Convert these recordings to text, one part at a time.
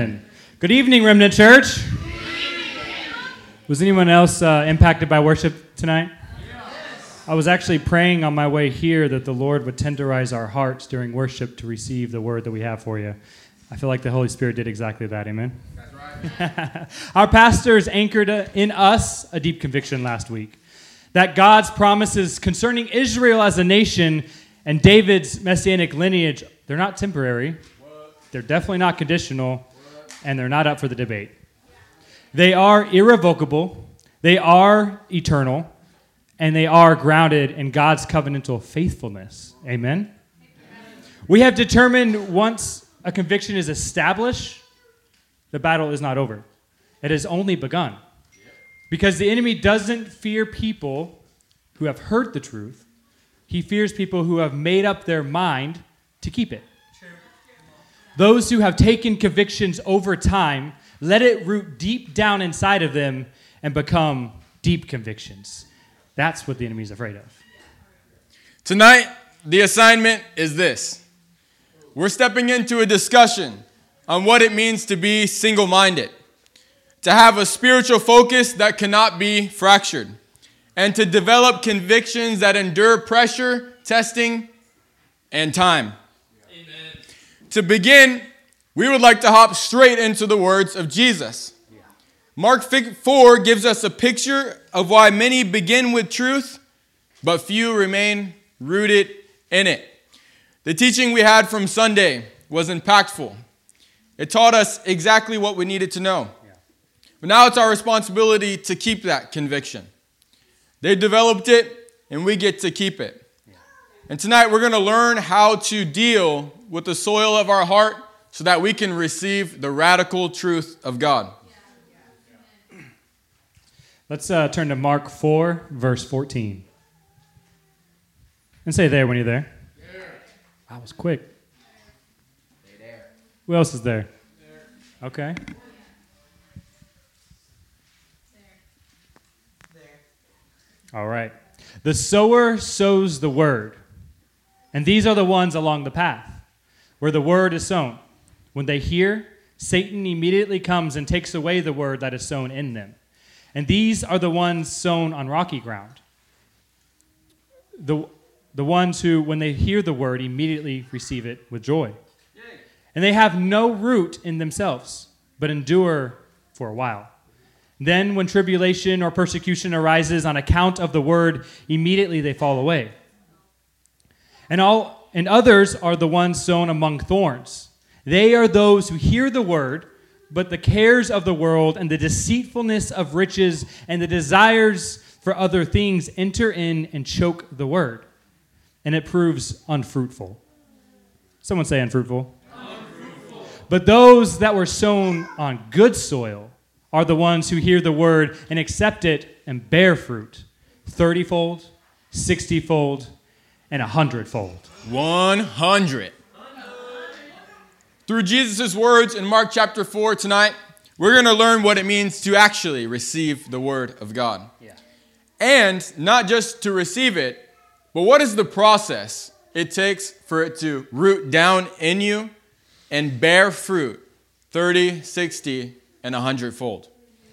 Amen. Good evening, Remnant Church. Was anyone else impacted by worship tonight? Yes. I was actually praying on my way here that the Lord would tenderize our hearts during worship to receive the word that we have for you. I feel like the Holy Spirit did exactly that. Amen. That's right. Our pastors anchored in us a deep conviction last week that God's promises concerning Israel as a nation and David's messianic lineage, they're not temporary, they're definitely not conditional, and they're not up for the debate. They are irrevocable, they are eternal, and they are grounded in God's covenantal faithfulness. Amen? We have determined once a conviction is established, the battle is not over. It has only begun. Because the enemy doesn't fear people who have heard the truth. He fears people who have made up their mind to keep it. Those who have taken convictions over time, let it root deep down inside of them and become deep convictions. That's what the enemy's afraid of. Tonight, the assignment is this. We're stepping into a discussion on what it means to be single-minded, to have a spiritual focus that cannot be fractured, and to develop convictions that endure pressure, testing, and time. Amen. To begin, we would like to hop straight into the words of Jesus. Yeah. Mark 4 gives us a picture of why many begin with truth, but few remain rooted in it. The teaching we had from Sunday was impactful. It taught us exactly what we needed to know. But now it's our responsibility to keep that conviction. They developed it, and we get to keep it. And tonight we're going to learn how to deal with the soil of our heart so that we can receive the radical truth of God. Let's turn to Mark 4, verse 14. And say there when you're there. That was quick. Who else is there? Okay. All right. The sower sows the word, and these are the ones along the path where the word is sown. When they hear, Satan immediately comes and takes away the word that is sown in them. And these are the ones sown on rocky ground. The ones who, when they hear the word, immediately receive it with joy. And they have no root in themselves, but endure for a while. Then when tribulation or persecution arises on account of the word, immediately they fall away. And others are the ones sown among thorns. They are those who hear the word, but the cares of the world and the deceitfulness of riches and the desires for other things enter in and choke the word, and it proves unfruitful. Someone say unfruitful. Unfruitful. But those that were sown on good soil are the ones who hear the word and accept it and bear fruit, 30-fold, 60-fold, and 100-fold. 100. Through Jesus' words in Mark chapter 4 tonight, we're going to learn what it means to actually receive the word of God. Yeah. And not just to receive it, but what is the process it takes for it to root down in you and bear fruit 30, 60, and 100-fold.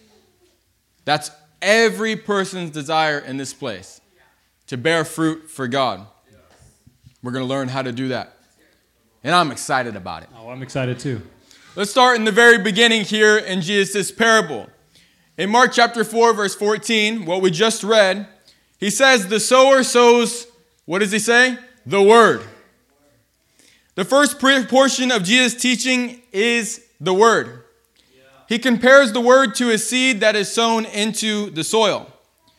That's every person's desire in this place, to bear fruit for God. We're going to learn how to do that. And I'm excited about it. Oh, I'm excited too. Let's start in the very beginning here in Jesus' parable. In Mark chapter 4, verse 14, what we just read, he says, the sower sows, what does he say? The word. The first portion of Jesus' teaching is the word. He compares the word to a seed that is sown into the soil.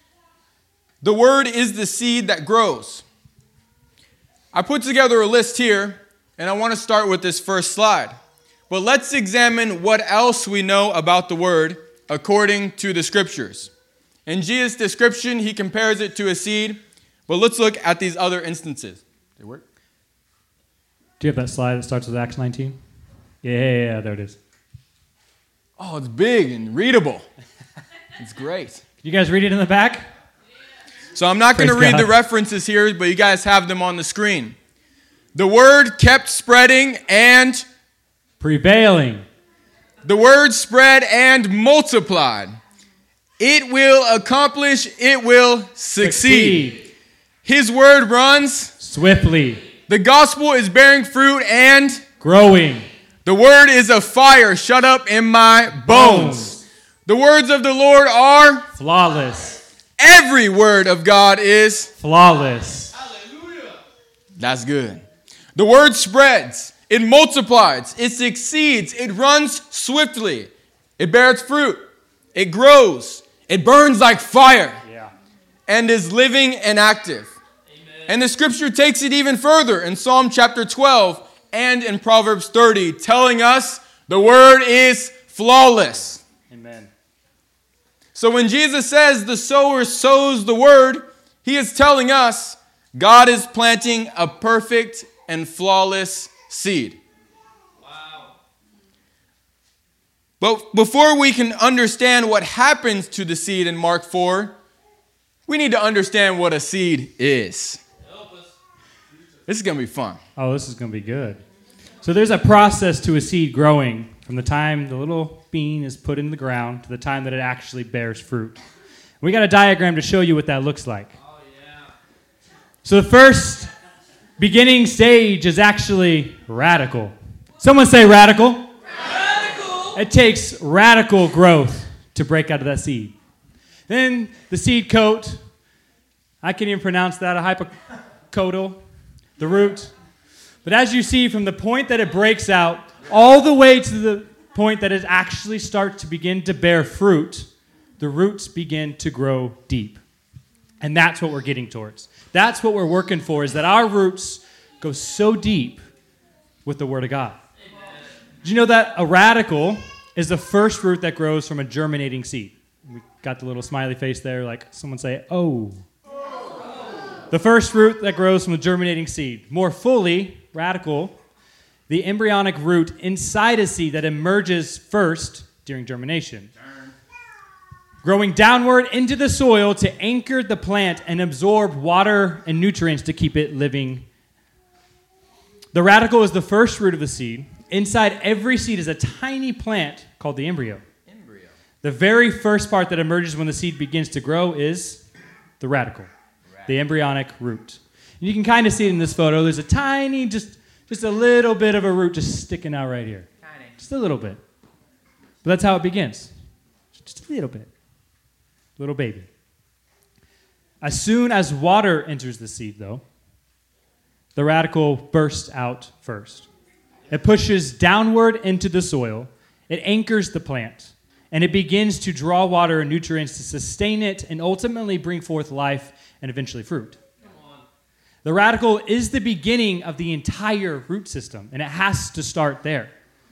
The word is the seed that grows. I put together a list here, and I want to start with this first slide. But let's examine what else we know about the word according to the scriptures. In Jesus' description, he compares it to a seed, but let's look at these other instances. Did it work? Do you have that slide that starts with Acts 19? Yeah, there it is. Oh, it's big and readable. It's great. Can you guys read it in the back? So I'm not going to read the references here, but you guys have them on the screen. The word kept spreading and prevailing. The word spread and multiplied. It will accomplish, it will succeed. His word runs swiftly. The gospel is bearing fruit and growing. The word is a fire shut up in my bones. The words of the Lord are flawless. Every word of God is flawless. Hallelujah. That's good. The word spreads. It multiplies. It succeeds. It runs swiftly. It bears fruit. It grows. It burns like fire. Yeah. And is living and active. Amen. And the scripture takes it even further in Psalm chapter 12 and in Proverbs 30, telling us the word is flawless. Amen. So when Jesus says the sower sows the word, he is telling us God is planting a perfect and flawless seed. Wow. But before we can understand what happens to the seed in Mark 4, we need to understand what a seed is. This is going to be fun. Oh, this is going to be good. So there's a process to a seed growing from the time the little bean is put in the ground to the time that it actually bears fruit. We got a diagram to show you what that looks like. Oh, yeah. So the first beginning stage is actually radical. Someone say radical. Radical. It takes radical growth to break out of that seed. Then the seed coat, I can't even pronounce that, a hypocotyl, the root. But as you see, from the point that it breaks out all the way to the point that it actually starts to begin to bear fruit, the roots begin to grow deep. And that's what we're getting towards. That's what we're working for, is that our roots go so deep with the Word of God. Amen. Did you know that a radical is the first root that grows from a germinating seed? We got the little smiley face there, like someone say, oh. The first root that grows from a germinating seed. More fully, radical, the embryonic root inside a seed that emerges first during germination. Growing downward into the soil to anchor the plant and absorb water and nutrients to keep it living. The radical is the first root of the seed. Inside every seed is a tiny plant called the embryo. The very first part that emerges when the seed begins to grow is the radical, the embryonic root. And you can kind of see it in this photo. There's a tiny, just a little bit of a root just sticking out right here. Tiny. Just a little bit. But that's how it begins. Just a little bit. Little baby. As soon as water enters the seed, though, the radical bursts out first. It pushes downward into the soil. It anchors the plant. And it begins to draw water and nutrients to sustain it and ultimately bring forth life and eventually fruit. The radical is the beginning of the entire root system, and it has to start there.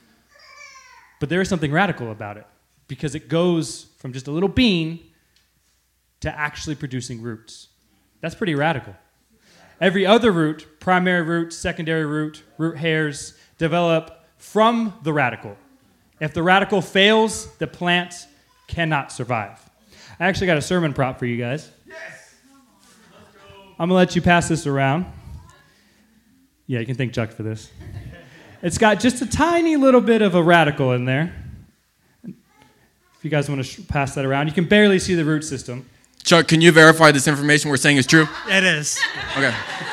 But there is something radical about it, because it goes from just a little bean to actually producing roots. That's pretty radical. Every other root, primary root, secondary root, root hairs, develop from the radical. If the radical fails, the plant cannot survive. I actually got a sermon prop for you guys. Yes. I'm going to let you pass this around. Yeah, you can thank Chuck for this. It's got just a tiny little bit of a radical in there. If you guys want to pass that around, you can barely see the root system. Chuck, can you verify this information we're saying is true? It is. Okay.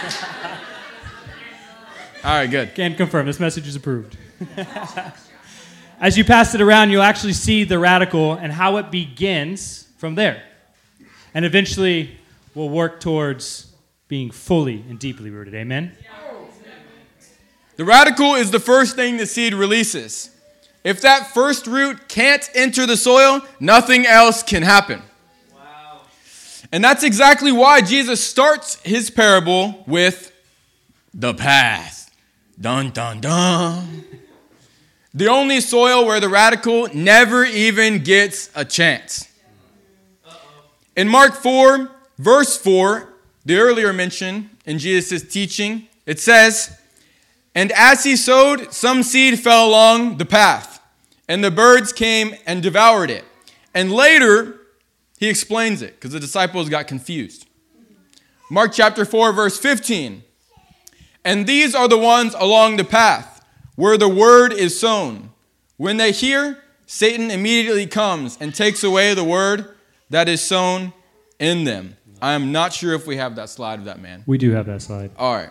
All right, good. Can confirm. This message is approved. As you pass it around, you'll actually see the radical and how it begins from there. And eventually, we'll work towards being fully and deeply rooted. Amen? The radical is the first thing the seed releases. If that first root can't enter the soil, nothing else can happen. Wow. And that's exactly why Jesus starts his parable with the path. Dun, dun, dun. The only soil where the radical never even gets a chance. In Mark 4, verse 4, the earlier mention in Jesus' teaching, it says, "And as he sowed, some seed fell along the path, and the birds came and devoured it." And later, he explains it, because the disciples got confused. Mark chapter 4, verse 15, "And these are the ones along the path, where the word is sown. When they hear, Satan immediately comes and takes away the word that is sown in them. I am not sure if we have that slide of that man. We do have that slide. All right.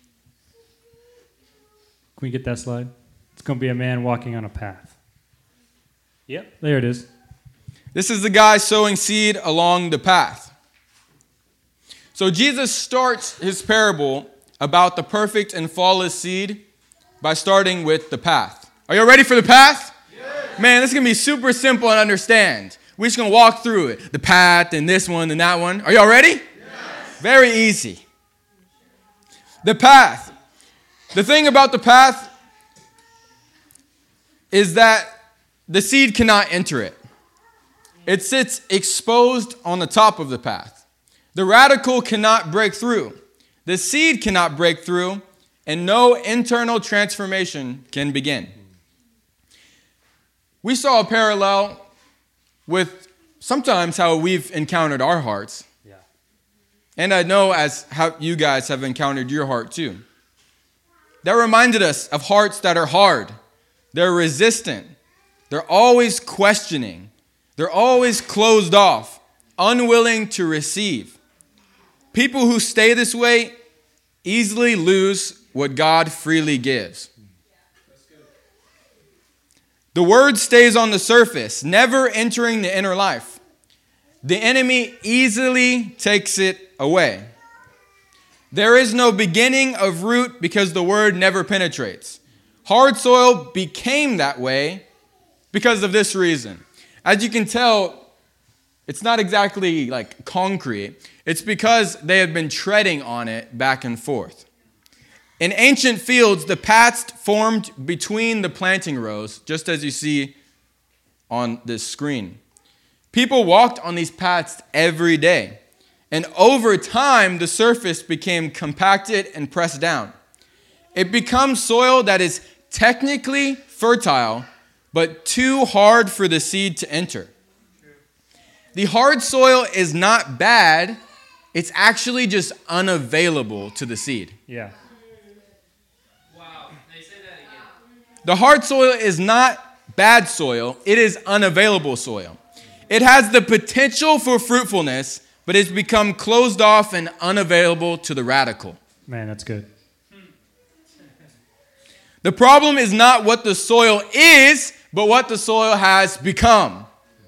Can we get that slide? It's going to be a man walking on a path. Yep, there it is. This is the guy sowing seed along the path. So Jesus starts his parable about the perfect and flawless seed by starting with the path. Are you ready for the path? Yes. Man, this is going to be super simple and understand. We're just going to walk through it. The path and this one and that one. Are y'all ready? Yes. Very easy. The path. The thing about the path is that the seed cannot enter it. It sits exposed on the top of the path. The radical cannot break through. The seed cannot break through, and no internal transformation can begin. We saw a parallel with sometimes how we've encountered our hearts. Yeah. And I know as how you guys have encountered your heart too. That reminded us of hearts that are hard. They're resistant. They're always questioning. They're always closed off, unwilling to receive. People who stay this way easily lose what God freely gives. The word stays on the surface, never entering the inner life. The enemy easily takes it away. There is no beginning of root because the word never penetrates. Hard soil became that way because of this reason. As you can tell, it's not exactly like concrete. It's because they had been treading on it back and forth. In ancient fields, the paths formed between the planting rows, just as you see on this screen. People walked on these paths every day. And over time, the surface became compacted and pressed down. It becomes soil that is technically fertile, but too hard for the seed to enter. The hard soil is not bad. It's actually just unavailable to the seed. Yeah. Wow. They say that again. The hard soil is not bad soil. It is unavailable soil. It has the potential for fruitfulness, but it's become closed off and unavailable to the radical. Man, that's good. The problem is not what the soil is, but what the soil has become.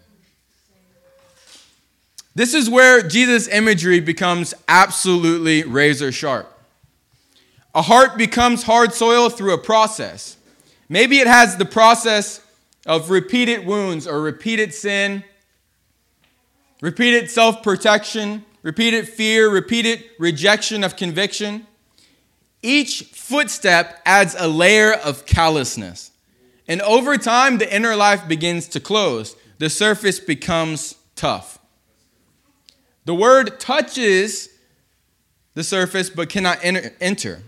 This is where Jesus' imagery becomes absolutely razor sharp. A heart becomes hard soil through a process. Maybe it has the process of repeated wounds or repeated sin, repeated self-protection, repeated fear, repeated rejection of conviction. Each footstep adds a layer of callousness. And over time, the inner life begins to close. The surface becomes tough. The word touches the surface but cannot enter.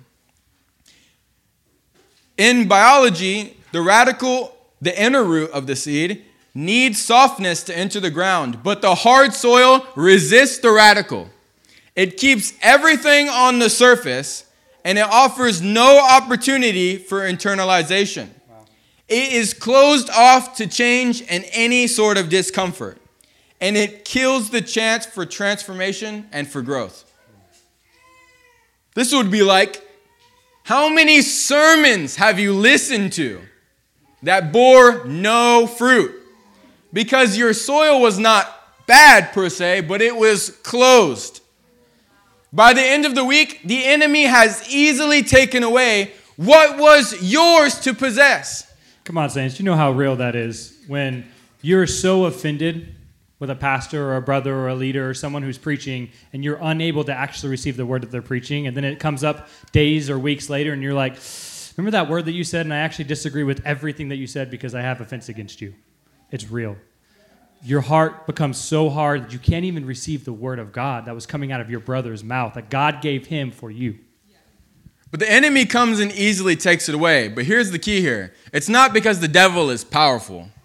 In biology, the inner root of the seed, needs softness to enter the ground, but the hard soil resists the radical. It keeps everything on the surface, and it offers no opportunity for internalization. Wow. It is closed off to change and any sort of discomfort, and it kills the chance for transformation and for growth. This would be like, how many sermons have you listened to that bore no fruit? Because your soil was not bad per se, but it was closed. By the end of the week, the enemy has easily taken away what was yours to possess. Come on, saints. You know how real that is when you're so offended with a pastor or a brother or a leader or someone who's preaching and you're unable to actually receive the word that they're preaching, and then it comes up days or weeks later and you're like, remember that word that you said and I actually disagree with everything that you said because I have offense against you. It's real. Your heart becomes so hard that you can't even receive the word of God that was coming out of your brother's mouth, that God gave him for you. But the enemy comes and easily takes it away. But here's the key here. It's not because the devil is powerful. No.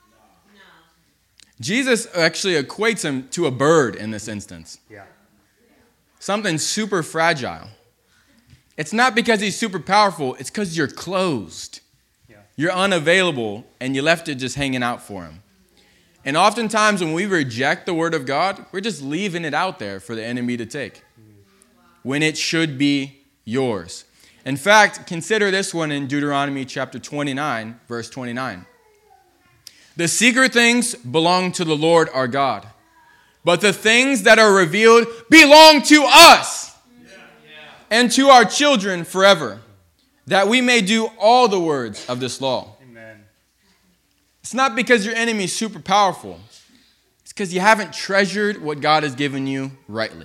Jesus actually equates him to a bird in this instance. Yeah. Something super fragile. It's not because he's super powerful. It's because you're closed. Yeah. You're unavailable, and you left it just hanging out for him. And oftentimes when we reject the word of God, we're just leaving it out there for the enemy to take when it should be yours. In fact, consider this one in Deuteronomy chapter 29, verse 29. The secret things belong to the Lord our God, but the things that are revealed belong to us and to our children forever, that we may do all the words of this law. Amen. It's not because your enemy is super powerful. It's because you haven't treasured what God has given you rightly.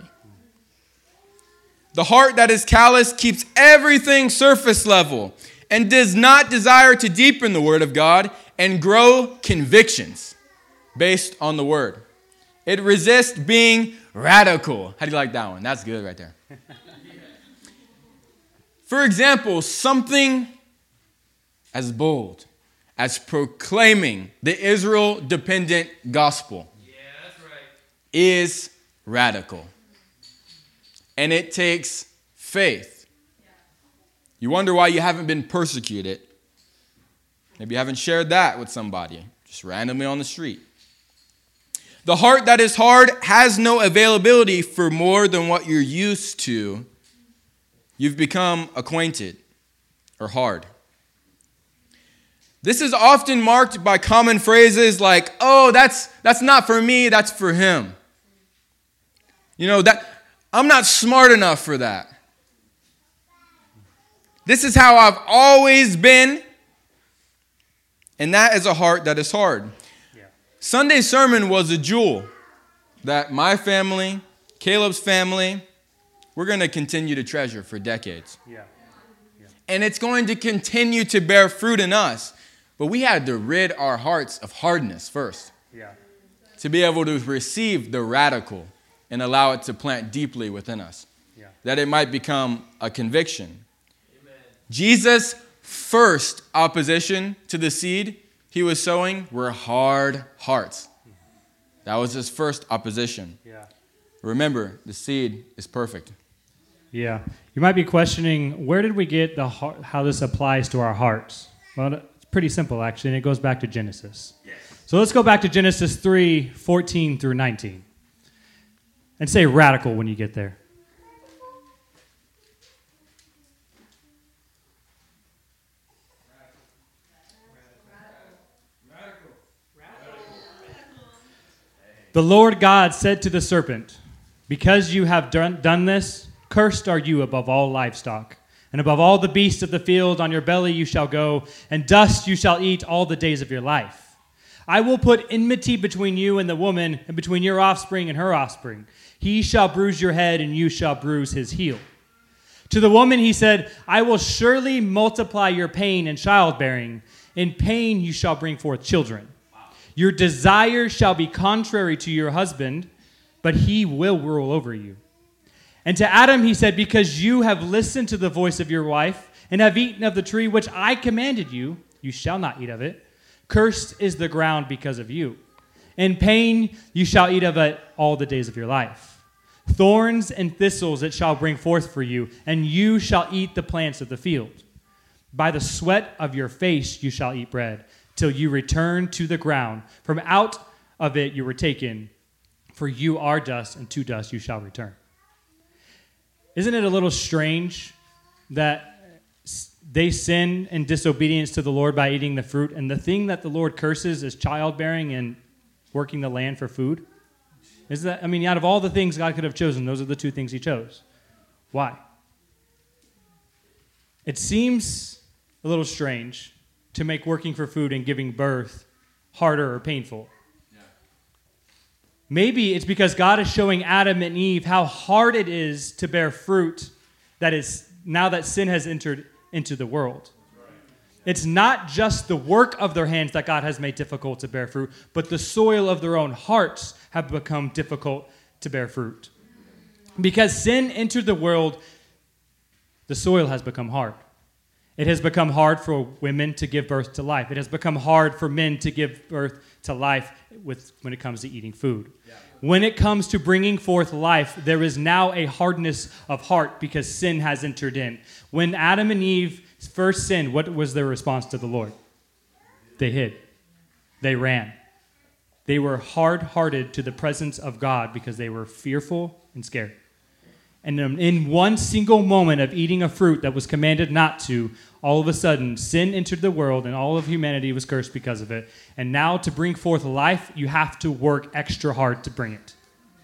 The heart that is callous keeps everything surface level and does not desire to deepen the word of God and grow convictions based on the word. It resists being radical. How do you like that one? That's good right there. For example, something as bold as proclaiming the Israel-dependent gospel is radical. And it takes faith. You wonder why you haven't been persecuted. Maybe you haven't shared that with somebody, just randomly on the street. The heart that is hard has no availability for more than what you're used to. You've become acquainted or hard. This is often marked by common phrases like, oh, that's not for me, that's for him. You know, that I'm not smart enough for that. This is how I've always been. And that is a heart that is hard. Yeah. Sunday's sermon was a jewel that my family, Caleb's family, we're going to continue to treasure for decades. Yeah. Yeah. And it's going to continue to bear fruit in us. But we had to rid our hearts of hardness first. Yeah. To be able to receive the radical and allow it to plant deeply within us. Yeah. That it might become a conviction. Amen. Jesus' first opposition to the seed he was sowing were hard hearts. That was his first opposition. Yeah. Remember, the seed is perfect. Yeah. You might be questioning, where did we get how this applies to our hearts? Well, it's pretty simple, actually, and it goes back to Genesis. Yes. So let's go back to Genesis 3:14 through 19. And say radical when you get there. The Lord God said to the serpent, because you have done this, cursed are you above all livestock, and above all the beasts of the field. On your belly you shall go, and dust you shall eat all the days of your life. I will put enmity between you and the woman, and between your offspring and her offspring. He shall bruise your head, and you shall bruise his heel. To the woman he said, I will surely multiply your pain in childbearing. In pain you shall bring forth children. Your desire shall be contrary to your husband, but he will rule over you. And to Adam he said, because you have listened to the voice of your wife, and have eaten of the tree which I commanded you, you shall not eat of it. Cursed is the ground because of you. In pain you shall eat of it all the days of your life. Thorns and thistles it shall bring forth for you, and you shall eat the plants of the field. By the sweat of your face you shall eat bread, till you return to the ground. From out of it you were taken, for you are dust, and to dust you shall return. Isn't it a little strange that they sin in disobedience to the Lord by eating the fruit, and the thing that the Lord curses is childbearing and working the land for food? Out of all the things God could have chosen, those are the two things he chose. Why? It seems a little strange to make working for food and giving birth harder or painful. Yeah. Maybe it's because God is showing Adam and Eve how hard it is to bear fruit that is now that sin has entered into the world. It's not just the work of their hands that God has made difficult to bear fruit, but the soil of their own hearts have become difficult to bear fruit. Because sin entered the world, the soil has become hard. It has become hard for women to give birth to life. It has become hard for men to give birth to life when it comes to eating food. Yeah. When it comes to bringing forth life, there is now a hardness of heart because sin has entered in. When Adam and Eve first sinned, what was their response to the Lord? They hid. They ran. They were hard-hearted to the presence of God because they were fearful and scared. And in one single moment of eating a fruit that was commanded not to, all of a sudden, sin entered the world and all of humanity was cursed because of it. And now to bring forth life, you have to work extra hard to bring it.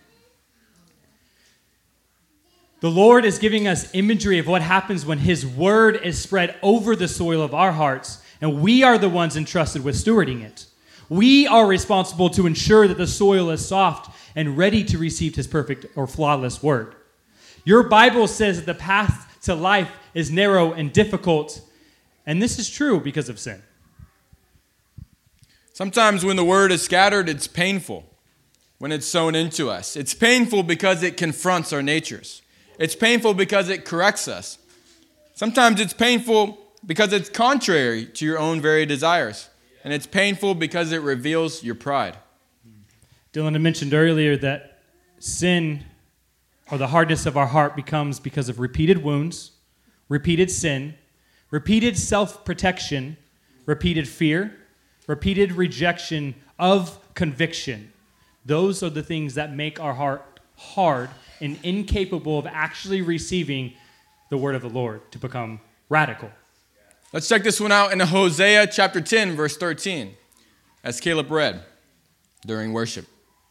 The Lord is giving us imagery of what happens when His word is spread over the soil of our hearts, and we are the ones entrusted with stewarding it. We are responsible to ensure that the soil is soft and ready to receive His perfect or flawless word. Your Bible says that the path to life is narrow and difficult, and this is true because of sin. Sometimes when the word is scattered, it's painful when it's sown into us. It's painful because it confronts our natures. It's painful because it corrects us. Sometimes it's painful because it's contrary to your own very desires. And it's painful because it reveals your pride. Dylan had mentioned earlier that sin, or the hardness of our heart, becomes because of repeated wounds, repeated sin, repeated self-protection, repeated fear, repeated rejection of conviction. Those are the things that make our heart hard and incapable of actually receiving the word of the Lord to become radical. Let's check this one out in Hosea chapter 10, verse 13, as Caleb read during worship.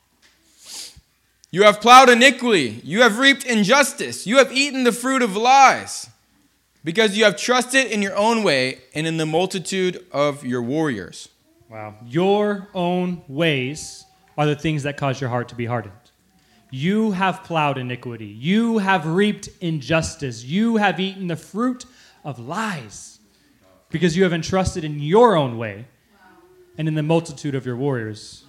You have plowed iniquity, you have reaped injustice, you have eaten the fruit of lies, because you have trusted in your own way and in the multitude of your warriors. Wow. Your own ways are the things that cause your heart to be hardened. You have plowed iniquity. You have reaped injustice. You have eaten the fruit of lies because you have entrusted in your own way and in the multitude of your warriors.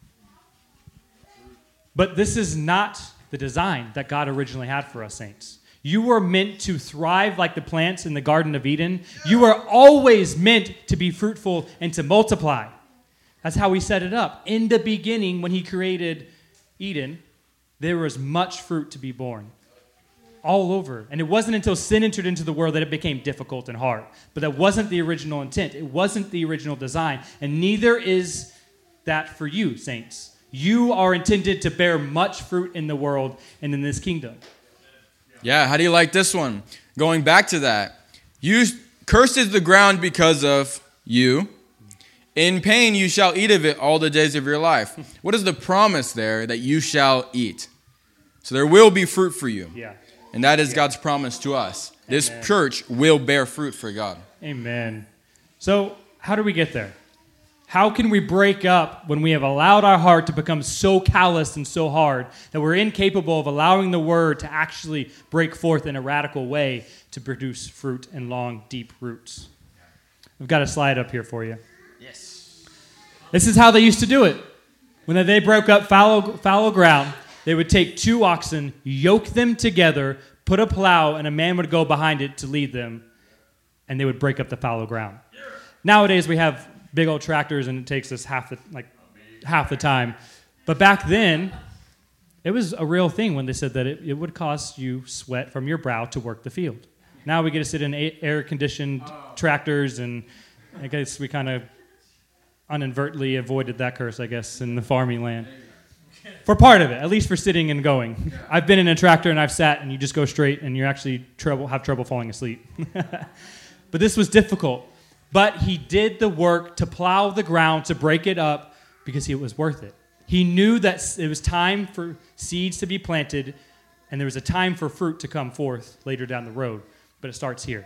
But this is not the design that God originally had for us, saints. You were meant to thrive like the plants in the Garden of Eden. You were always meant to be fruitful and to multiply. That's how He set it up. In the beginning, when He created Eden, there was much fruit to be born all over. And it wasn't until sin entered into the world that it became difficult and hard. But that wasn't the original intent. It wasn't the original design. And neither is that for you, saints. You are intended to bear much fruit in the world and in this kingdom. Yeah, how do you like this one? Going back to that. Cursed is the ground because of you. In pain you shall eat of it all the days of your life. What is the promise there? That you shall eat. So there will be fruit for you. Yeah. And that is God's promise to us. This Amen. church will bear fruit for God. Amen. So how do we get there? How can we break up when we have allowed our heart to become so calloused and so hard that we're incapable of allowing the word to actually break forth in a radical way to produce fruit and long, deep roots? I've got a slide up here for you. Yes. This is how they used to do it. When they broke up fallow ground, they would take 2 oxen, yoke them together, put a plow, and a man would go behind it to lead them, and they would break up the fallow ground. Nowadays, we have big old tractors, and it takes us half the time. But back then, it was a real thing when they said that it would cost you sweat from your brow to work the field. Now we get to sit in air-conditioned tractors, and I guess we kind of inadvertently avoided that curse, I guess, in the farming land. For part of it, at least for sitting and going. I've been in a tractor, and I've sat, and you just go straight, and you actually have trouble falling asleep. But this was difficult. But he did the work to plow the ground, to break it up, because it was worth it. He knew that it was time for seeds to be planted, and there was a time for fruit to come forth later down the road. But it starts here.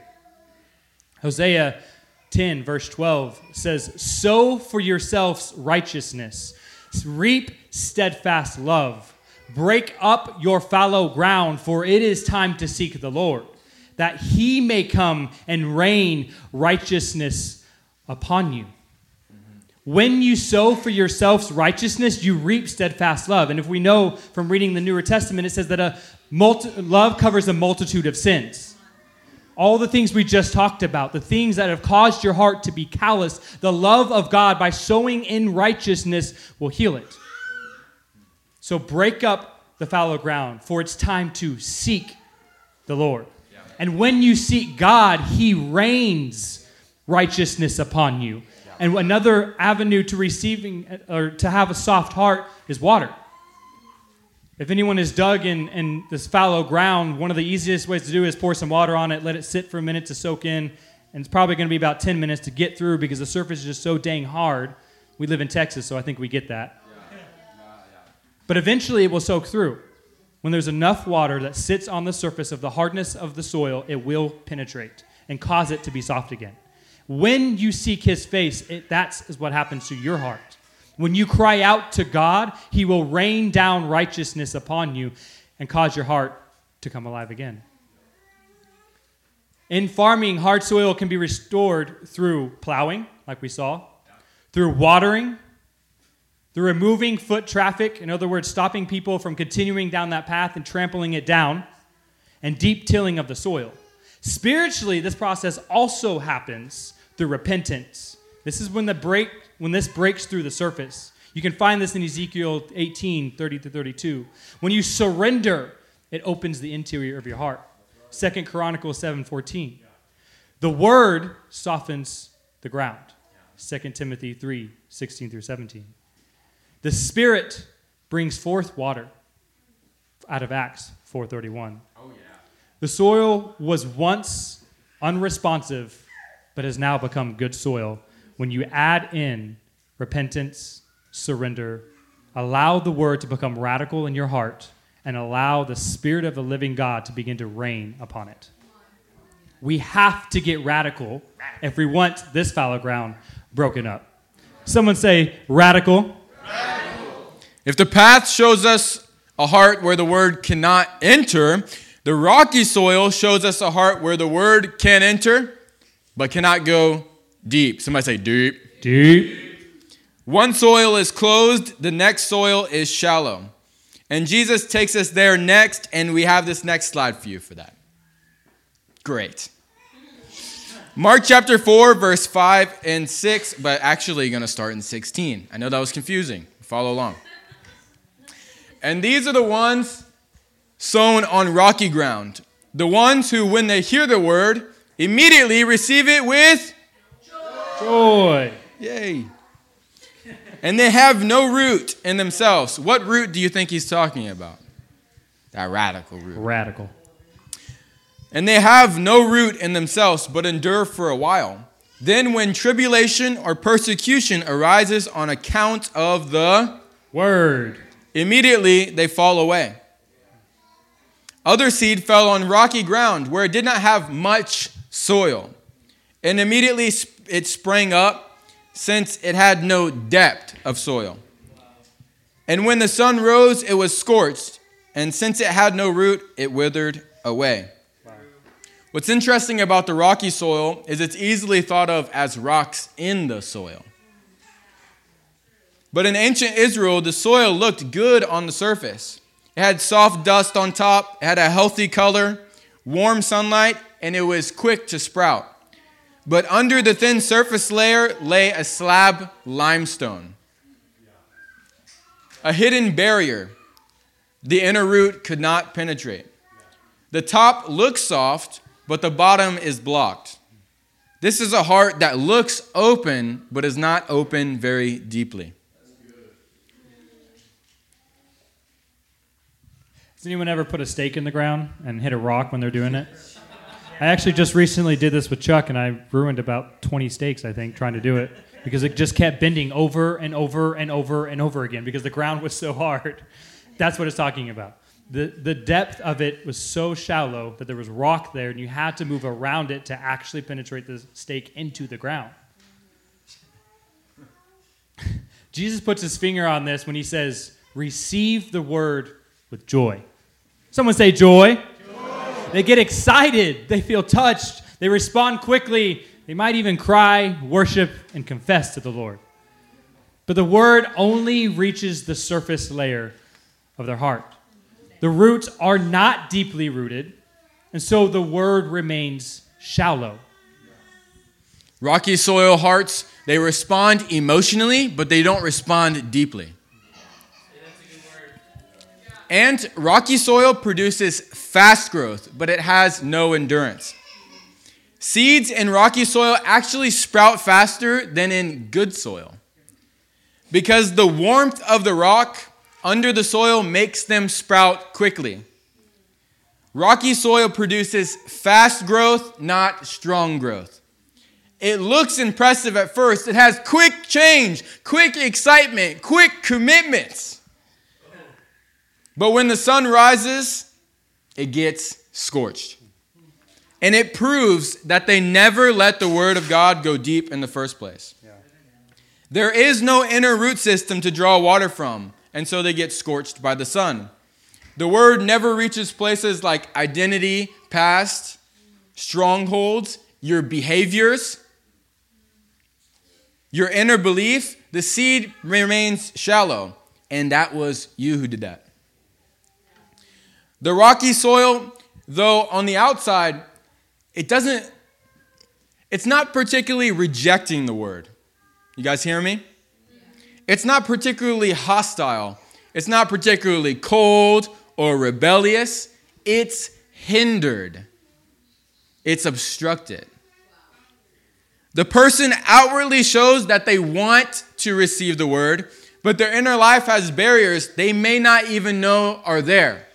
Hosea 10, verse 12 says, "Sow for yourselves righteousness, reap steadfast love. Break up your fallow ground, for it is time to seek the Lord, that He may come and rain righteousness upon you." When you sow for yourselves righteousness, you reap steadfast love. And if we know from reading the Newer Testament, it says that love covers a multitude of sins. All the things we just talked about, the things that have caused your heart to be callous, the love of God by sowing in righteousness will heal it. So break up the fallow ground, for it's time to seek the Lord. And when you seek God, He rains righteousness upon you. And another avenue to receiving or to have a soft heart is water. If anyone is dug in this fallow ground, one of the easiest ways to do is pour some water on it, let it sit for a minute to soak in, and it's probably going to be about 10 minutes to get through because the surface is just so dang hard. We live in Texas, so I think we get that. But eventually it will soak through. When there's enough water that sits on the surface of the hardness of the soil, it will penetrate and cause it to be soft again. When you seek his face, that's what happens to your heart. When you cry out to God, he will rain down righteousness upon you and cause your heart to come alive again. In farming, hard soil can be restored through plowing, like we saw, through watering, through removing foot traffic, in other words, stopping people from continuing down that path and trampling it down, and deep tilling of the soil. Spiritually, this process also happens through repentance. This is when this breaks through the surface. You can find this in Ezekiel 18, 30-32. When you surrender, it opens the interior of your heart. 2 Chronicles 7:14. The word softens the ground. 2 Timothy 3, 16-17. The Spirit brings forth water out of Acts 4:31. The soil was once unresponsive, but has now become good soil when you add in repentance, surrender, allow the word to become radical in your heart, and allow the Spirit of the living God to begin to reign upon it. We have to get radical if we want this fallow ground broken up. Someone say, radical. Radical. If the path shows us a heart where the word cannot enter, the rocky soil shows us a heart where the word can enter, but cannot go deep. Somebody say deep. Deep. One soil is closed, the next soil is shallow. And Jesus takes us there next, and we have this next slide for you for that. Great. Mark chapter 4, verse 5 and 6, but actually going to start in 16. I know that was confusing. Follow along. And these are the ones sown on rocky ground. The ones who, when they hear the word, immediately receive it with joy. Yay. And they have no root in themselves. What root do you think he's talking about? That radical root. Radical. And they have no root in themselves, but endure for a while. Then when tribulation or persecution arises on account of the word, immediately they fall away. Other seed fell on rocky ground where it did not have much soil. And immediately it sprang up, since it had no depth of soil. And when the sun rose, it was scorched. And since it had no root, it withered away. What's interesting about the rocky soil is it's easily thought of as rocks in the soil. But in ancient Israel, the soil looked good on the surface. It had soft dust on top, it had a healthy color, warm sunlight, and it was quick to sprout. But under the thin surface layer lay a slab limestone, a hidden barrier the inner root could not penetrate. The top looks soft, but the bottom is blocked. This is a heart that looks open, but is not open very deeply. Has anyone ever put a stake in the ground and hit a rock when they're doing it? I actually just recently did this with Chuck, and I ruined about 20 stakes, I think, trying to do it, because it just kept bending over and over and over and over again because the ground was so hard. That's what it's talking about. The depth of it was so shallow that there was rock there, and you had to move around it to actually penetrate the stake into the ground. Jesus puts his finger on this when he says, receive the word with joy. Someone say joy. Joy. They get excited. They feel touched. They respond quickly. They might even cry, worship, and confess to the Lord. But the word only reaches the surface layer of their heart. The roots are not deeply rooted, and so the word remains shallow. Rocky soil hearts, they respond emotionally, but they don't respond deeply. And rocky soil produces fast growth, but it has no endurance. Seeds in rocky soil actually sprout faster than in good soil because the warmth of the rock under the soil makes them sprout quickly. Rocky soil produces fast growth, not strong growth. It looks impressive at first. It has quick change, quick excitement, quick commitments. But when the sun rises, it gets scorched. And it proves that they never let the word of God go deep in the first place. Yeah. There is no inner root system to draw water from, and so they get scorched by the sun. The word never reaches places like identity, past, strongholds, your behaviors, your inner belief. The seed remains shallow, and that was you who did that. The rocky soil, though on the outside, it's not particularly rejecting the word. You guys hear me? It's not particularly hostile. It's not particularly cold or rebellious. It's hindered. It's obstructed. The person outwardly shows that they want to receive the word, but their inner life has barriers they may not even know are there.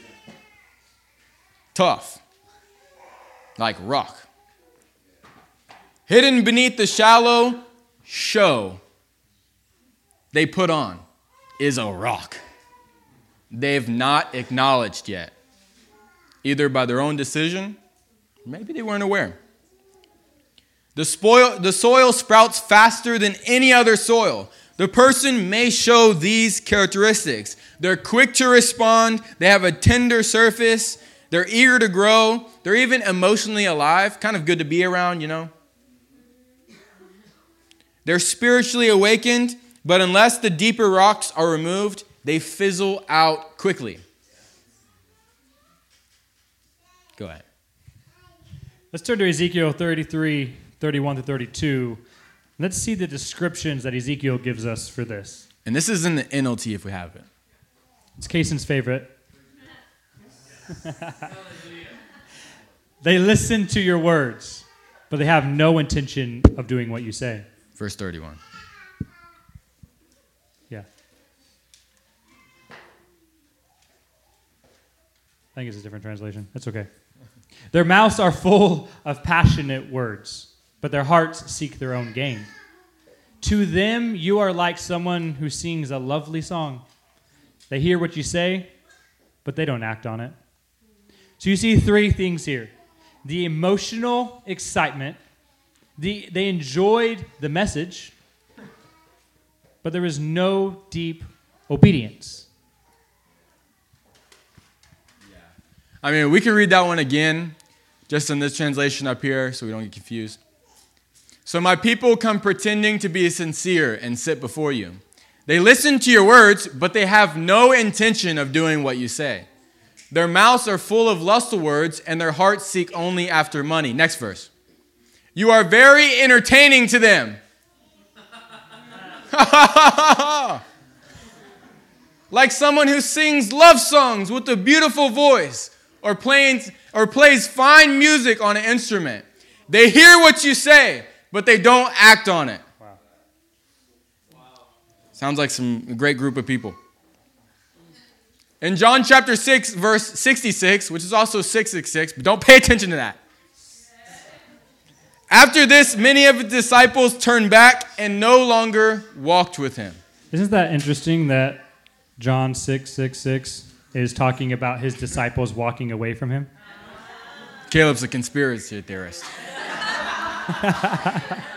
Tough. Like rock. Hidden beneath the shallow show they put on is a rock they've not acknowledged yet, either by their own decision, maybe they weren't aware. The soil sprouts faster than any other soil. The person may show these characteristics. They're quick to respond. They have a tender surface. They're eager to grow. They're even emotionally alive. Kind of good to be around, you know. They're spiritually awakened, but unless the deeper rocks are removed, they fizzle out quickly. Go ahead. Let's turn to Ezekiel 33, 31 to 32. Let's see the descriptions that Ezekiel gives us for this. And this is in the NLT if we have it. It's Kason's favorite. They listen to your words, but they have no intention of doing what you say. Verse 31. Yeah. I think it's a different translation. That's okay. Their mouths are full of passionate words, but their hearts seek their own gain. To them, you are like someone who sings a lovely song. They hear what you say, but they don't act on it. So you see three things here. The emotional excitement. They enjoyed the message, but there was no deep obedience. Yeah. I mean, we can read that one again, just in this translation up here, so we don't get confused. So my people come pretending to be sincere and sit before you. They listen to your words, but they have no intention of doing what you say. Their mouths are full of lustful words, and their hearts seek only after money. Next verse. You are very entertaining to them. Like someone who sings love songs with a beautiful voice or plays fine music on an instrument. They hear what you say, but they don't act on it. Wow. Sounds like a great group of people. In John chapter 6, verse 66, which is also 666, but don't pay attention to that. After this, many of his disciples turned back and no longer walked with him. Isn't that interesting that John 6:66 is talking about his disciples walking away from him? Caleb's a conspiracy theorist. I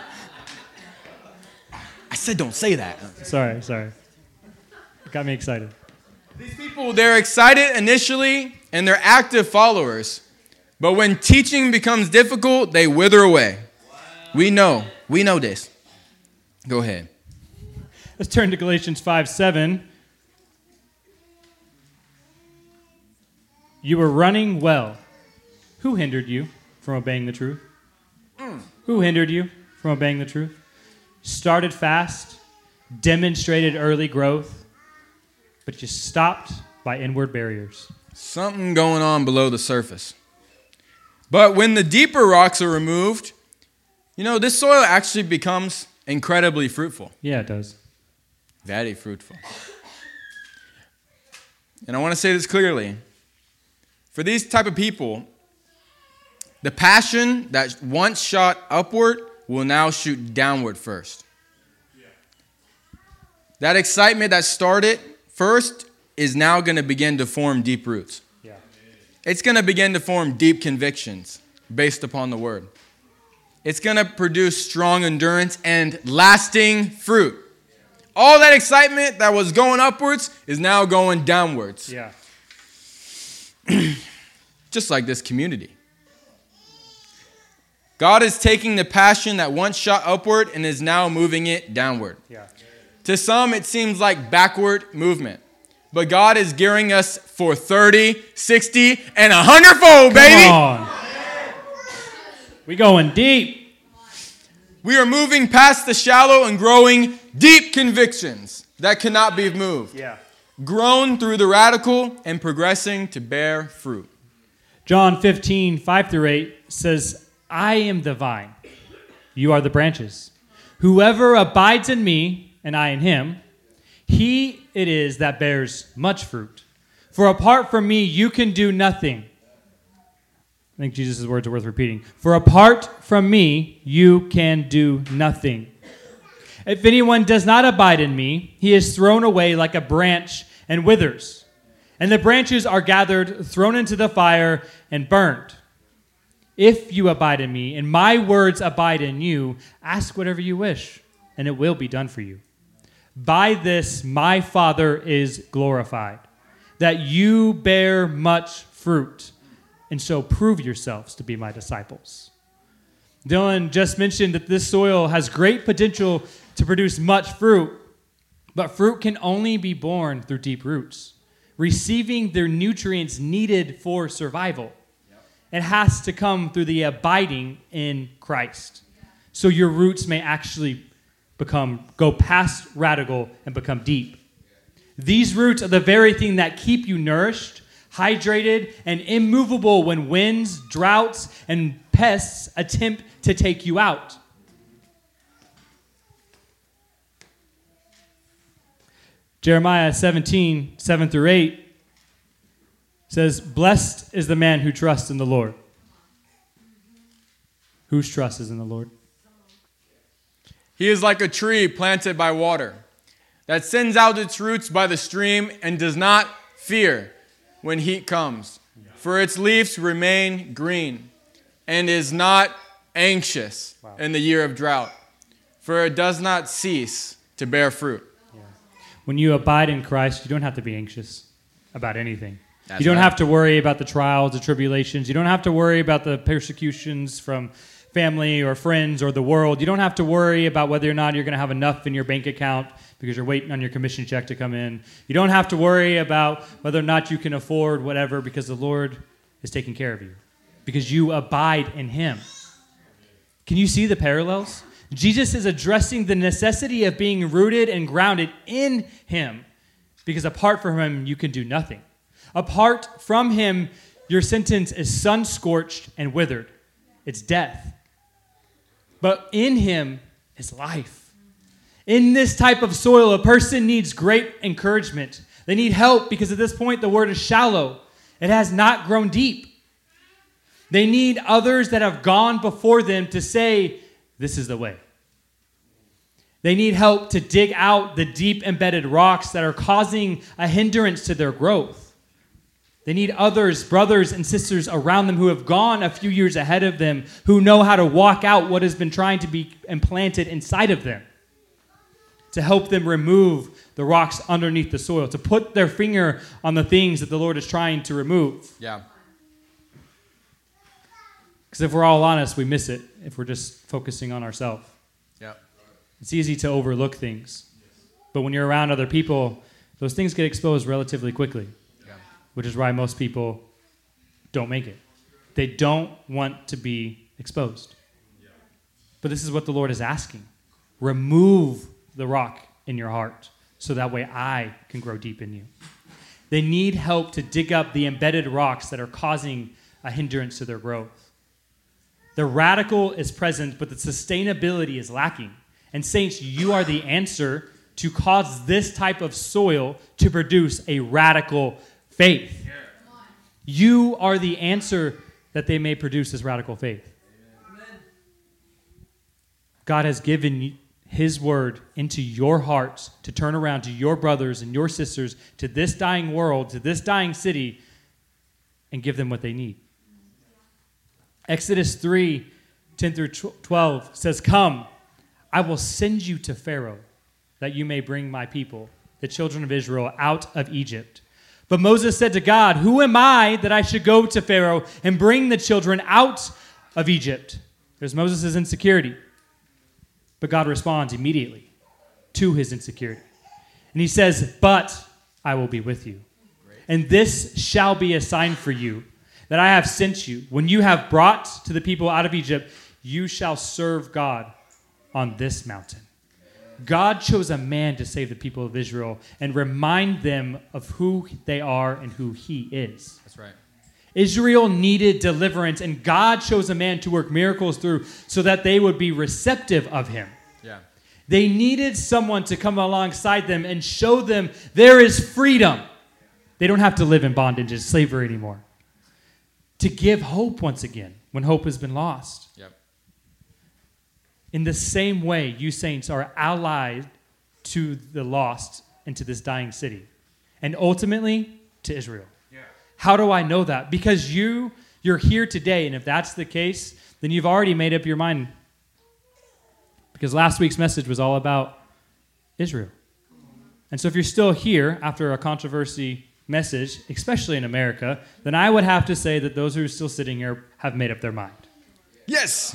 said don't say that. Sorry. It got me excited. These people, they're excited initially and they're active followers. But when teaching becomes difficult, they wither away. Wow. We know this. Go ahead. Let's turn to Galatians 5:7. You were running well. Who hindered you from obeying the truth? Who hindered you from obeying the truth? Started fast, demonstrated early growth, but you stopped by inward barriers. Something going on below the surface. But when the deeper rocks are removed, this soil actually becomes incredibly fruitful. Yeah, it does. Very fruitful. And I want to say this clearly. For these type of people, the passion that once shot upward will now shoot downward first. That excitement that started first is now going to begin to form deep roots. Yeah. It's going to begin to form deep convictions based upon the word. It's going to produce strong endurance and lasting fruit. All that excitement that was going upwards is now going downwards. Yeah. Just like this community. God is taking the passion that once shot upward and is now moving it downward. Yeah. To some, it seems like backward movement. But God is gearing us for 30, 60, and 100-fold, baby. Come on. We going deep. We are moving past the shallow and growing deep convictions that cannot be moved. Yeah. Grown through the radical and progressing to bear fruit. John 15, 5-8 says, I am the vine. You are the branches. Whoever abides in me and I in him, he it is that bears much fruit. For apart from me, you can do nothing. I think Jesus' words are worth repeating. For apart from me, you can do nothing. If anyone does not abide in me, he is thrown away like a branch and withers. And the branches are gathered, thrown into the fire, and burned. If you abide in me, and my words abide in you, ask whatever you wish, and it will be done for you. By this my Father is glorified, that you bear much fruit, and so prove yourselves to be my disciples. Dylan just mentioned that this soil has great potential to produce much fruit, but fruit can only be born through deep roots, receiving their nutrients needed for survival. It has to come through the abiding in Christ, so your roots may actually go past radical and become deep. These roots are the very thing that keep you nourished, hydrated, and immovable when winds, droughts, and pests attempt to take you out. Jeremiah 17, 7-8 says, blessed is the man who trusts in the Lord. Whose trust is in the Lord? He is like a tree planted by water that sends out its roots by the stream and does not fear when heat comes, for its leaves remain green and is not anxious in the year of drought, for it does not cease to bear fruit. Yeah. When you abide in Christ, you don't have to be anxious about anything. That's you don't right. have to worry about the trials, the tribulations. You don't have to worry about the persecutions from family or friends or the world. You don't have to worry about whether or not you're going to have enough in your bank account because you're waiting on your commission check to come in. You don't have to worry about whether or not you can afford whatever because the Lord is taking care of you, because you abide in him. Can you see the parallels? Jesus is addressing the necessity of being rooted and grounded in him, because apart from him, you can do nothing. Apart from him, your sentence is sun-scorched and withered. It's death. But in him is life. In this type of soil, a person needs great encouragement. They need help because at this point, the word is shallow. It has not grown deep. They need others that have gone before them to say, this is the way. They need help to dig out the deep embedded rocks that are causing a hindrance to their growth. They need others, brothers and sisters around them who have gone a few years ahead of them, who know how to walk out what has been trying to be implanted inside of them, to help them remove the rocks underneath the soil, to put their finger on the things that the Lord is trying to remove. Yeah. Because if we're all honest, we miss it if we're just focusing on ourselves. Yeah. It's easy to overlook things. But when you're around other people, those things get exposed relatively quickly. Which is why most people don't make it. They don't want to be exposed. But this is what the Lord is asking. Remove the rock in your heart so that way I can grow deep in you. They need help to dig up the embedded rocks that are causing a hindrance to their growth. The radical is present, but the sustainability is lacking. And saints, you are the answer to cause this type of soil to produce a radical faith. You are the answer that they may produce this radical faith. God has given his word into your hearts to turn around to your brothers and your sisters, to this dying world, to this dying city, and give them what they need. Exodus 3:10 through 12 says, "Come, I will send you to Pharaoh, that you may bring my people, the children of Israel, out of Egypt." But Moses said to God, "Who am I that I should go to Pharaoh and bring the children out of Egypt?" There's Moses' insecurity. But God responds immediately to his insecurity. And he says, "But I will be with you. And this shall be a sign for you that I have sent you. When you have brought to the people out of Egypt, you shall serve God on this mountain." God chose a man to save the people of Israel and remind them of who they are and who he is. That's right. Israel needed deliverance, and God chose a man to work miracles through so that they would be receptive of him. Yeah. They needed someone to come alongside them and show them there is freedom. They don't have to live in bondage and slavery anymore. To give hope once again when hope has been lost. Yep. In the same way, you saints are allied to the lost and to this dying city, and ultimately to Israel. Yeah. How do I know that? Because you're here today, and if that's the case, then you've already made up your mind. Because last week's message was all about Israel. And so if you're still here after a controversy message, especially in America, then I would have to say that those who are still sitting here have made up their mind. Yes.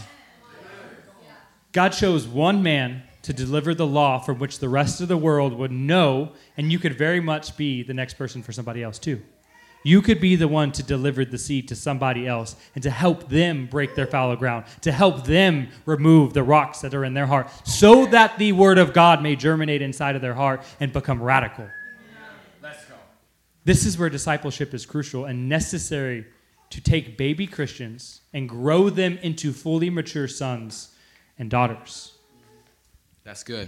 God chose one man to deliver the law from which the rest of the world would know, and you could very much be the next person for somebody else too. You could be the one to deliver the seed to somebody else and to help them break their fallow ground, to help them remove the rocks that are in their heart so that the word of God may germinate inside of their heart and become radical. Let's go. This is where discipleship is crucial and necessary to take baby Christians and grow them into fully mature sons and daughters. That's good.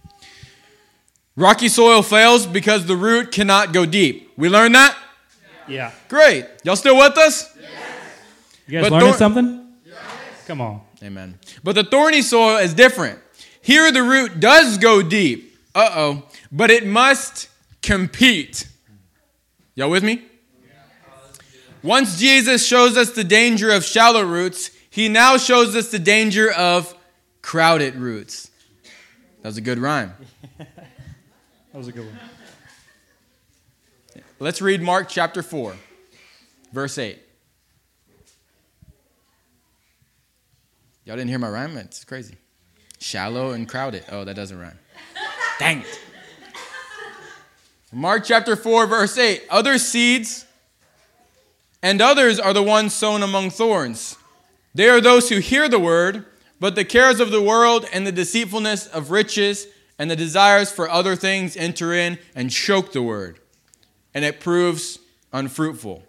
Rocky soil fails because the root cannot go deep. We learned that? Yeah. Great. Y'all still with us? Yes. You guys learning something? Yes. Come on. Amen. But the thorny soil is different. Here the root does go deep. But it must compete. Y'all with me? Once Jesus shows us the danger of shallow roots, he now shows us the danger of crowded roots. That was a good rhyme. That was a good one. Let's read Mark chapter 4, verse 8. Y'all didn't hear my rhyme? It's crazy. Shallow and crowded. Oh, that doesn't rhyme. Dang it. Mark chapter 4, verse 8. Other seeds and others are the ones sown among thorns. They are those who hear the word, but the cares of the world and the deceitfulness of riches and the desires for other things enter in and choke the word, and it proves unfruitful.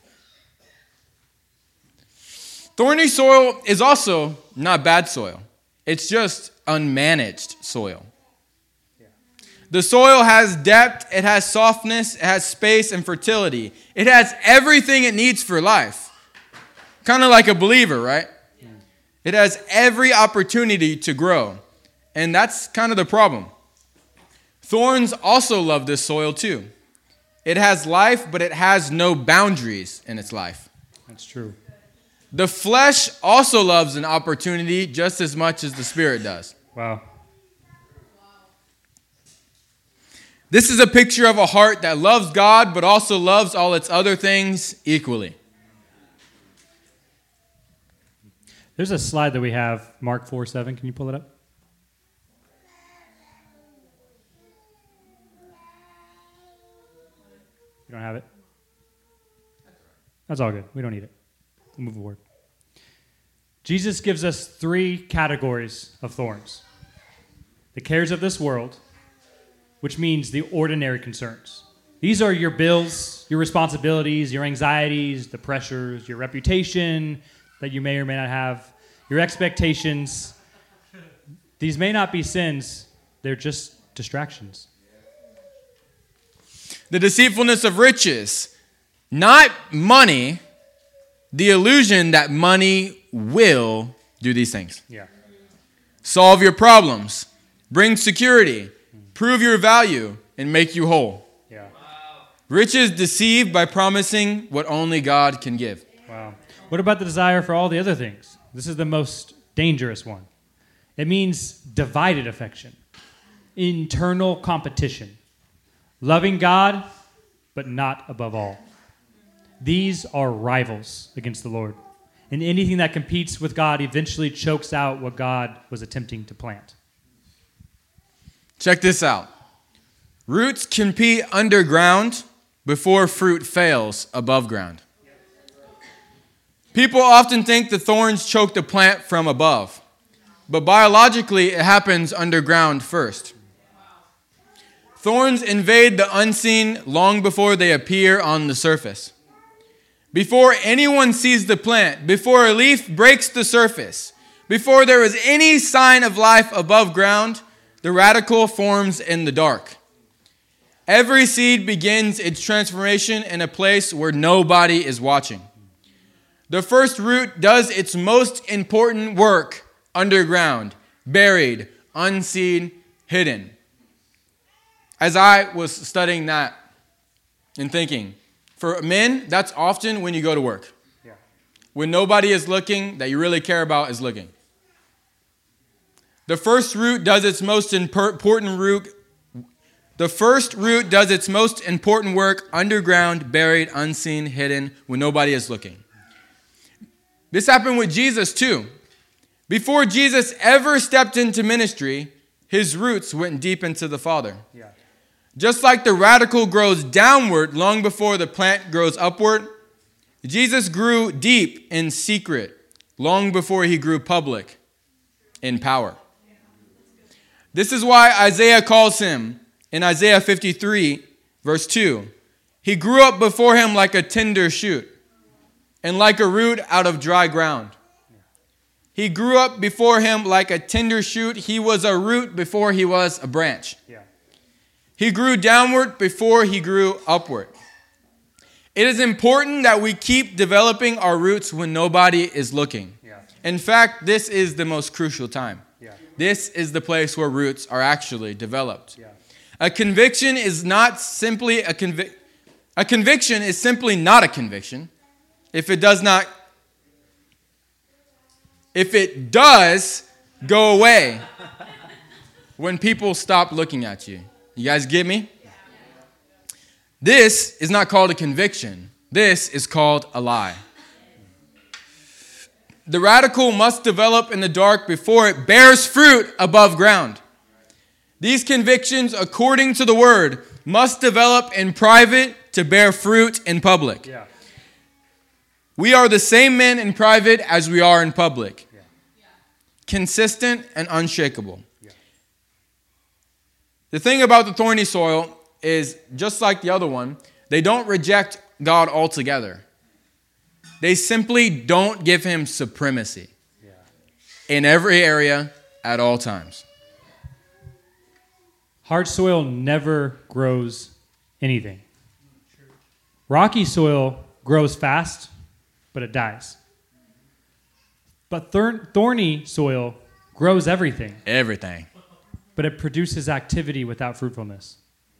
Thorny soil is also not bad soil. It's just unmanaged soil. The soil has depth, it has softness, it has space and fertility. It has everything it needs for life. Kind of like a believer, right? It has every opportunity to grow. And that's kind of the problem. Thorns also love this soil too. It has life, but it has no boundaries in its life. That's true. The flesh also loves an opportunity just as much as the spirit does. Wow. This is a picture of a heart that loves God, but also loves all its other things equally. There's a slide that we have, Mark 4:7. Can you pull it up? You don't have it? That's all good. We don't need it. We'll move forward. Jesus gives us 3 categories of thorns. The cares of this world, which means the ordinary concerns. These are your bills, your responsibilities, your anxieties, the pressures, your reputation that you may or may not have, your expectations. These may not be sins, they're just distractions. The deceitfulness of riches, not money, the illusion that money will do these things. Yeah. Solve your problems, bring security, prove your value, and make you whole. Yeah. Riches deceive by promising what only God can give. Wow. What about the desire for all the other things? This is the most dangerous one. It means divided affection, internal competition, loving God, but not above all. These are rivals against the Lord. And anything that competes with God eventually chokes out what God was attempting to plant. Check this out. Roots compete underground before fruit fails above ground. People often think the thorns choke the plant from above, but biologically it happens underground first. Thorns invade the unseen long before they appear on the surface. Before anyone sees the plant, before a leaf breaks the surface, before there is any sign of life above ground, the radical forms in the dark. Every seed begins its transformation in a place where nobody is watching. The first root does its most important work underground, buried, unseen, hidden. As I was studying that and thinking, for men, that's often when you go to work. Yeah. When nobody is looking that you really care about is looking. The first root does its most important work. The first root does its most important work underground, buried, unseen, hidden, when nobody is looking. This happened with Jesus too. Before Jesus ever stepped into ministry, his roots went deep into the Father. Yeah. Just like the radical grows downward long before the plant grows upward, Jesus grew deep in secret long before he grew public in power. This is why Isaiah calls him, in Isaiah 53, verse 2, he grew up before him like a tender shoot and like a root out of dry ground. He grew up before him like a tender shoot. He was a root before he was a branch. Yeah. He grew downward before he grew upward. It is important that we keep developing our roots when nobody is looking. Yeah. In fact, this is the most crucial time. Yeah. This is the place where roots are actually developed. Yeah. A conviction is not simply a conviction is simply not a conviction if it does go away when people stop looking at you. You guys get me? This is not called a conviction. This is called a lie. The radical must develop in the dark before it bears fruit above ground. These convictions, according to the word, must develop in private to bear fruit in public. Yeah. We are the same men in private as we are in public. Yeah. Consistent and unshakable. Yeah. The thing about the thorny soil is, just like the other one, they don't reject God altogether. They simply don't give him supremacy in every area at all times. Hard soil never grows anything. Rocky soil grows fast, but it dies. But thorny soil grows everything. Everything. But it produces activity without fruitfulness.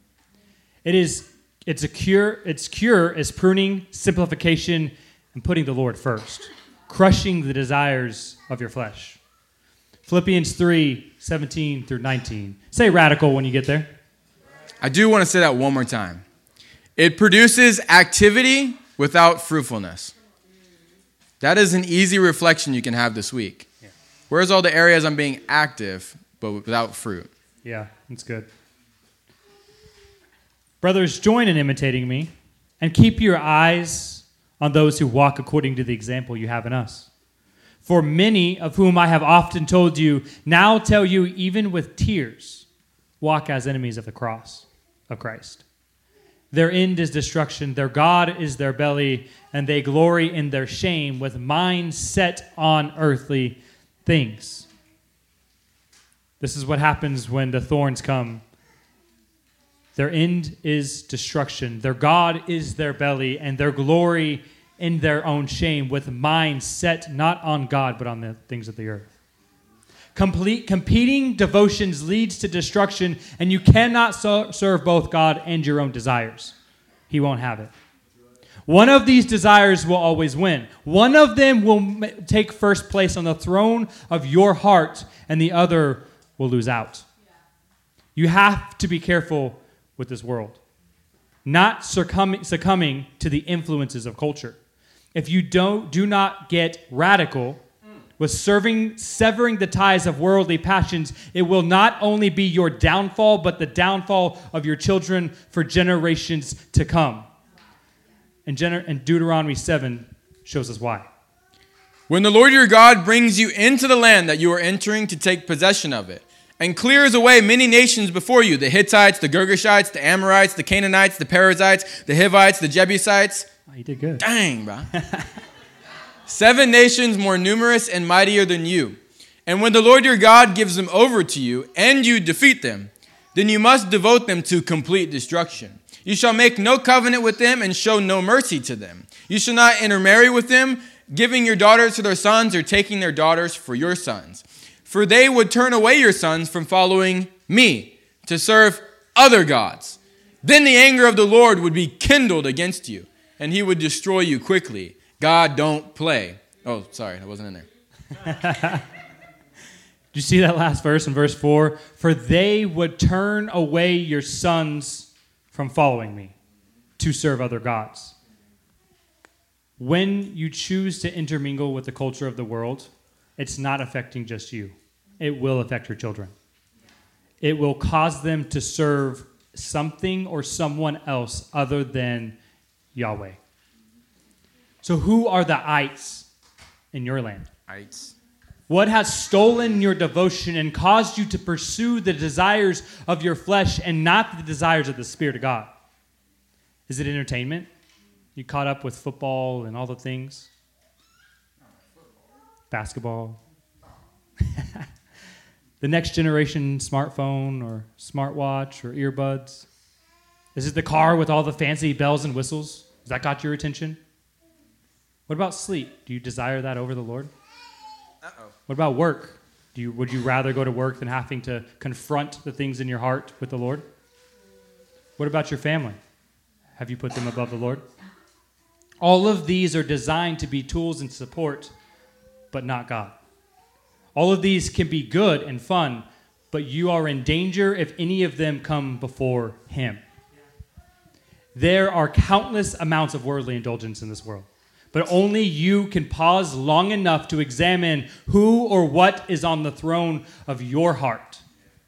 Its cure is pruning, simplification, and putting the Lord first, crushing the desires of your flesh. Philippians 3:17 through 19. Say radical when you get there. I do want to say that one more time. It produces activity without fruitfulness. That is an easy reflection you can have this week. Yeah. Where's all the areas I'm being active, but without fruit? Yeah, that's good. Brothers, join in imitating me and keep your eyes on those who walk according to the example you have in us. For many of whom I have often told you, now tell you even with tears, walk as enemies of the cross of Christ. Their end is destruction, their God is their belly, and they glory in their shame with minds set on earthly things. This is what happens when the thorns come. Their end is destruction. Their God is their belly, and their glory in their own shame, with minds set not on God, but on the things of the earth. Competing devotions leads to destruction, and you cannot serve both God and your own desires. He won't have it. One of these desires will always win. One of them will take first place on the throne of your heart, and the other will lose out. You have to be careful with this world, not succumbing to the influences of culture. If you do not get radical with severing the ties of worldly passions, it will not only be your downfall, but the downfall of your children for generations to come. And Deuteronomy 7 shows us why. When the Lord your God brings you into the land that you are entering to take possession of it, and clears away many nations before you, the Hittites, the Girgashites, the Amorites, the Canaanites, the Perizzites, the Hivites, the Jebusites. Oh, you did good. Dang, bro. 7 nations more numerous and mightier than you. And when the Lord your God gives them over to you, and you defeat them, then you must devote them to complete destruction. You shall make no covenant with them and show no mercy to them. You shall not intermarry with them, giving your daughters to their sons or taking their daughters for your sons. For they would turn away your sons from following me to serve other gods. Then the anger of the Lord would be kindled against you, and he would destroy you quickly. God don't play. Oh, sorry, I wasn't in there. Do you see that last verse in verse 4? For they would turn away your sons from following me to serve other gods. When you choose to intermingle with the culture of the world, it's not affecting just you. It will affect your children. It will cause them to serve something or someone else other than Yahweh. So who are the ites in your land? Ites. What has stolen your devotion and caused you to pursue the desires of your flesh and not the desires of the Spirit of God? Is it entertainment? You caught up with football and all the things? Basketball? The next generation smartphone or smartwatch or earbuds? Is it the car with all the fancy bells and whistles? Has that got your attention? What about sleep? Do you desire that over the Lord? Uh-oh. What about work? Would you rather go to work than having to confront the things in your heart with the Lord? What about your family? Have you put them above the Lord? All of these are designed to be tools and support, but not God. All of these can be good and fun, but you are in danger if any of them come before Him. There are countless amounts of worldly indulgence in this world, but only you can pause long enough to examine who or what is on the throne of your heart.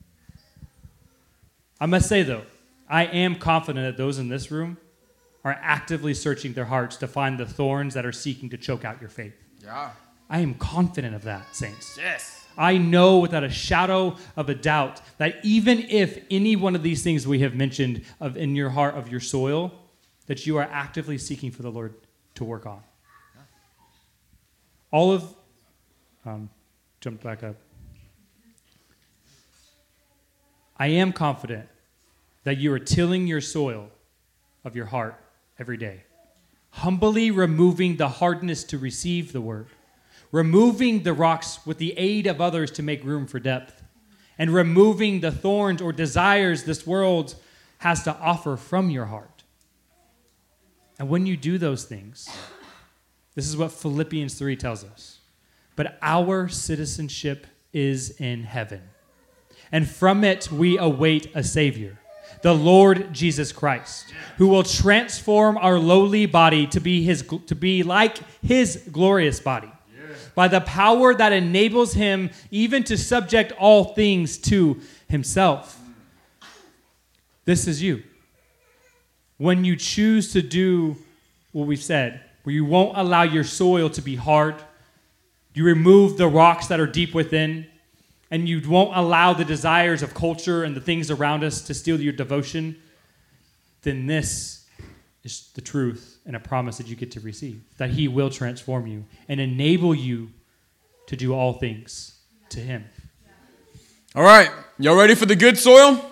I must say, though, I am confident that those in this room are actively searching their hearts to find the thorns that are seeking to choke out your faith. Yeah. I am confident of that, saints. Yes. I know without a shadow of a doubt that even if any one of these things we have mentioned in your heart, of your soil, that you are actively seeking for the Lord to work on. All of, jump back up. I am confident that you are tilling your soil of your heart every day, humbly removing the hardness to receive the word, removing the rocks with the aid of others to make room for depth, and removing the thorns or desires this world has to offer from your heart. And when you do those things, this is what Philippians 3 tells us. But our citizenship is in heaven, and from it we await a Savior, the Lord Jesus Christ, who will transform our lowly body to be like His glorious body, by the power that enables Him even to subject all things to Himself. This is you. When you choose to do what we've said, where you won't allow your soil to be hard, you remove the rocks that are deep within, and you won't allow the desires of culture and the things around us to steal your devotion, then this is the truth and a promise that you get to receive, that He will transform you and enable you to do all things to him. All right, y'all ready for the good soil?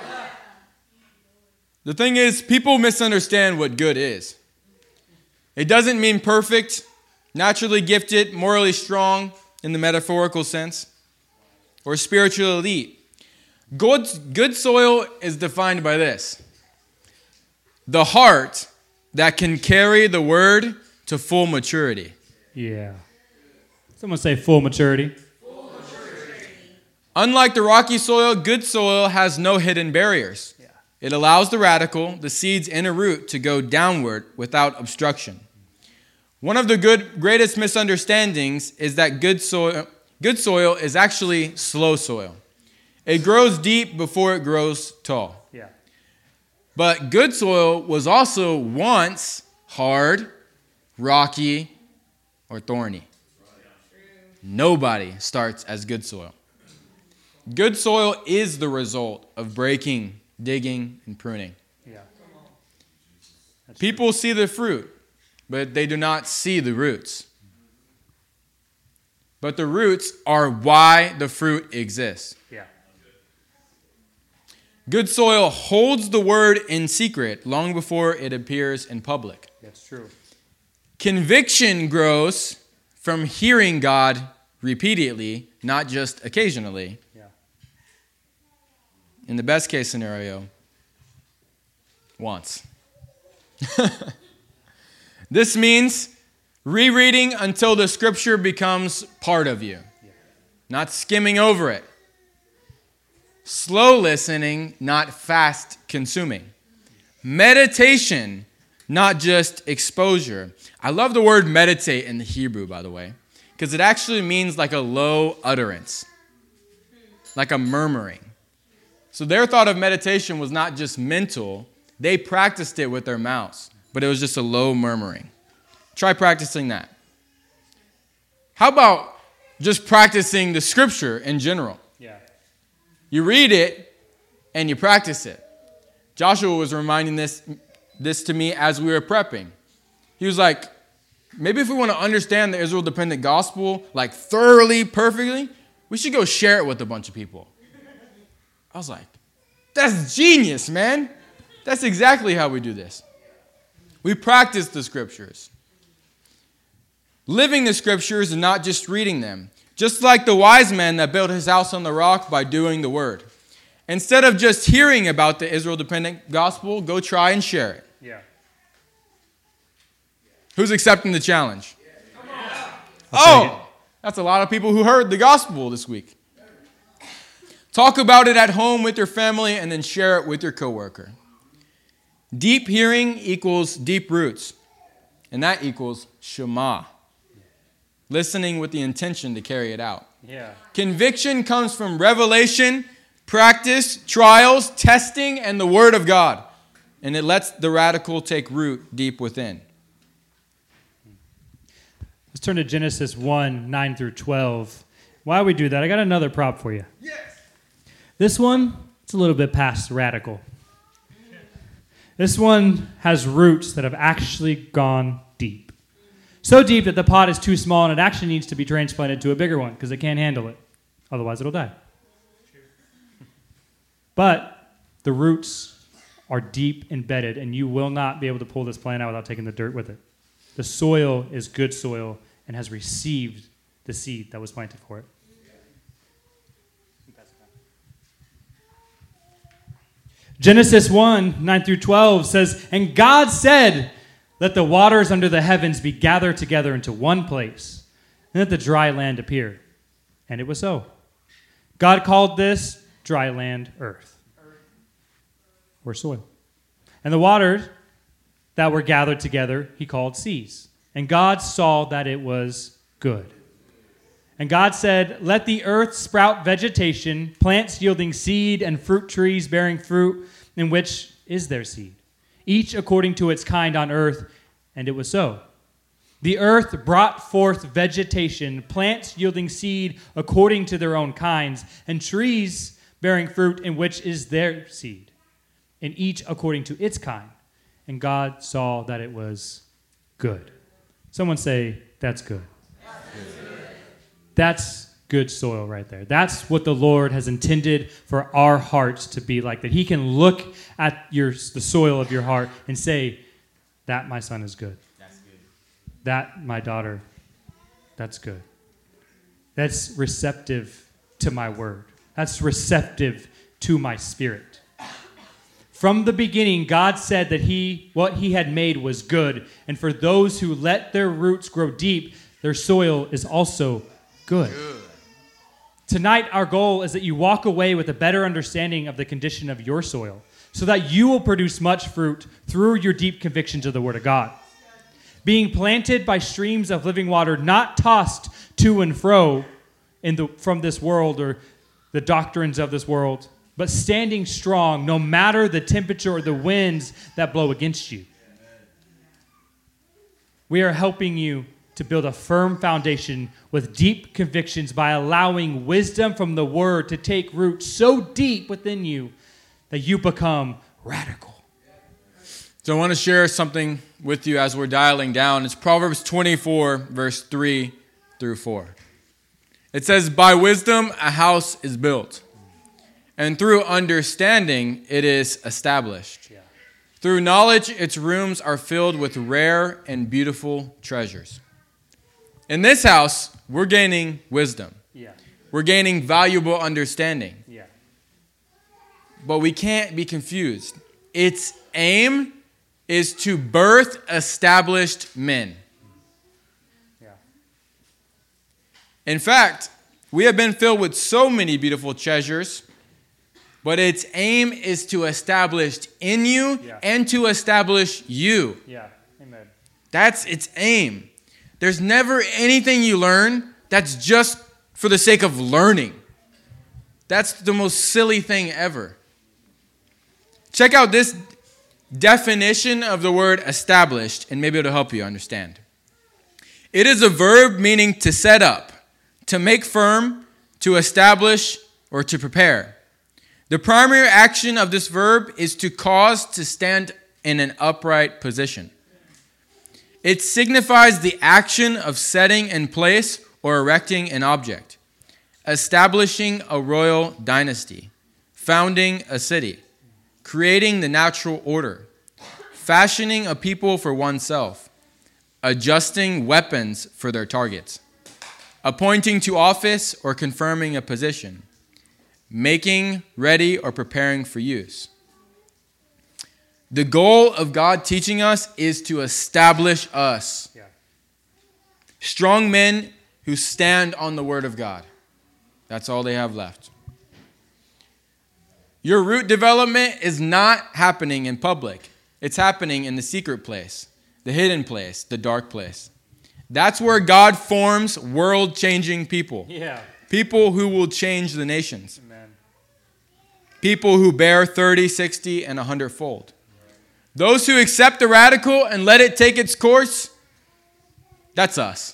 The thing is, people misunderstand what good is. It doesn't mean perfect, naturally gifted, morally strong in the metaphorical sense, or spiritual elite. Good soil is defined by this: the heart that can carry the word to full maturity. Yeah. Someone say full maturity. Full maturity. Unlike the rocky soil, good soil has no hidden barriers. Yeah. It allows the radical, the seed's inner root, to go downward without obstruction. One of the greatest misunderstandings is that good soil is actually slow soil. It grows deep before it grows tall. Yeah. But good soil was also once hard, rocky, or thorny. Nobody starts as good soil. Good soil is the result of breaking, digging, and pruning. Yeah. People see the fruit, but they do not see the roots. But the roots are why the fruit exists. Yeah. Good soil holds the word in secret long before it appears in public. That's true. Conviction grows from hearing God repeatedly, not just occasionally. Yeah. In the best case scenario, once. This means rereading until the scripture becomes part of you, not skimming over it. Slow listening, not fast consuming. Meditation, not just exposure. I love the word meditate in the Hebrew, by the way, because it actually means like a low utterance, like a murmuring. So their thought of meditation was not just mental. They practiced it with their mouths, but it was just a low murmuring. Try practicing that. How about just practicing the scripture in general? Yeah. You read it and you practice it. Joshua was reminding this to me as we were prepping. He was like, maybe if we want to understand the Israel-dependent gospel like thoroughly, perfectly, we should go share it with a bunch of people. I was like, that's genius, man. That's exactly how we do this. We practice the scriptures. Living the scriptures and not just reading them. Just like the wise man that built his house on the rock by doing the word. Instead of just hearing about the Israel-dependent gospel, go try and share it. Yeah. Who's accepting the challenge? I'll take it. That's a lot of people who heard the gospel this week. Talk about it at home with your family and then share it with your coworker. Deep hearing equals deep roots, and that equals Shema. Listening with the intention to carry it out. Yeah. Conviction comes from revelation, practice, trials, testing, and the Word of God. And it lets the radical take root deep within. Let's turn to Genesis 1, 9 through 12. While we do that, I got another prop for you. Yes. This one, it's a little bit past radical. This one has roots that have actually gone deep. So deep that the pot is too small and it actually needs to be transplanted to a bigger one because it can't handle it. Otherwise, it'll die. But the roots are deep embedded, and you will not be able to pull this plant out without taking the dirt with it. The soil is good soil and has received the seed that was planted for it. Genesis 1, 9 through 12 says, "And God said, let the waters under the heavens be gathered together into one place, and let the dry land appear. And it was so. God called this dry land earth, or soil. And the waters that were gathered together he called seas. And God saw that it was good. And God said, let the earth sprout vegetation, plants yielding seed, and fruit trees bearing fruit, in which is their seed, each according to its kind on earth. And it was so. The earth brought forth vegetation, plants yielding seed according to their own kinds, and trees bearing fruit, in which is their seed, and each according to its kind. And God saw that it was good." Someone say, that's good. That's good soil right there. That's what the Lord has intended for our hearts to be like, that he can look at the soil of your heart and say, that my son is good. That's good. That my daughter, that's good. That's receptive to my word. That's receptive to my spirit. From the beginning, God said that what he had made was good. And for those who let their roots grow deep, their soil is also good. Tonight, our goal is that you walk away with a better understanding of the condition of your soil so that you will produce much fruit through your deep convictions of the Word of God. Being planted by streams of living water, not tossed to and fro from this world or the doctrines of this world, but standing strong no matter the temperature or the winds that blow against you. We are helping you to build a firm foundation with deep convictions by allowing wisdom from the Word to take root so deep within you that you become radical. So I want to share something with you as we're dialing down. It's Proverbs 24, verse 3 through 4. It says, by wisdom a house is built, and through understanding it is established. Yeah. Through knowledge its rooms are filled with rare and beautiful treasures. In this house, we're gaining wisdom. Yeah. We're gaining valuable understanding. Yeah. But we can't be confused. Its aim is to birth established men. Yeah. In fact, we have been filled with so many beautiful treasures, but its aim is to establish in you and to establish you. Yeah. Amen. That's its aim. There's never anything you learn that's just for the sake of learning. That's the most silly thing ever. Check out this definition of the word established, and maybe it'll help you understand. It is a verb meaning to set up, to make firm, to establish, or to prepare. The primary action of this verb is to cause to stand in an upright position. It signifies the action of setting in place or erecting an object, establishing a royal dynasty, founding a city, creating the natural order, fashioning a people for oneself, adjusting weapons for their targets, appointing to office or confirming a position, making ready or preparing for use. The goal of God teaching us is to establish us. Yeah. Strong men who stand on the Word of God. That's all they have left. Your root development is not happening in public. It's happening in the secret place, the hidden place, the dark place. That's where God forms world-changing people. Yeah. People who will change the nations. Amen. People who bear 30, 60, and 100-fold. Those who accept the radical and let it take its course, that's us.